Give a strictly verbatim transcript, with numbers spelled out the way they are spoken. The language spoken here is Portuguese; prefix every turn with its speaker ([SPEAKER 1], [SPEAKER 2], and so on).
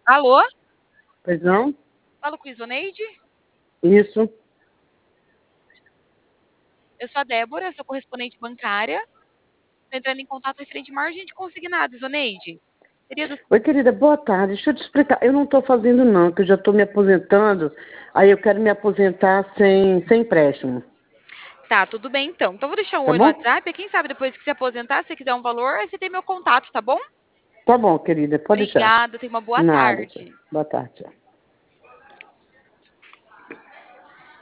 [SPEAKER 1] Alô?
[SPEAKER 2] Pois não?
[SPEAKER 1] Falo com Isoneide?
[SPEAKER 2] Isso.
[SPEAKER 1] Eu sou a Débora, sou correspondente bancária. Tô entrando em contato referente à margem de consignado, Isoneide. Seria do...
[SPEAKER 2] Oi, querida, boa tarde. Deixa eu te explicar. Eu não estou fazendo, não, que eu já estou me aposentando. Aí eu quero me aposentar sem, sem empréstimo.
[SPEAKER 1] Tá, tudo bem então. Então vou deixar um
[SPEAKER 2] Tá
[SPEAKER 1] oi no
[SPEAKER 2] bom?
[SPEAKER 1] WhatsApp. Quem sabe depois que se aposentar, se você quiser um valor, aí você tem meu contato, tá bom?
[SPEAKER 2] Tá bom, querida, pode deixar.
[SPEAKER 1] Obrigada, tenha uma boa
[SPEAKER 2] Nada.
[SPEAKER 1] tarde.
[SPEAKER 2] Boa tarde.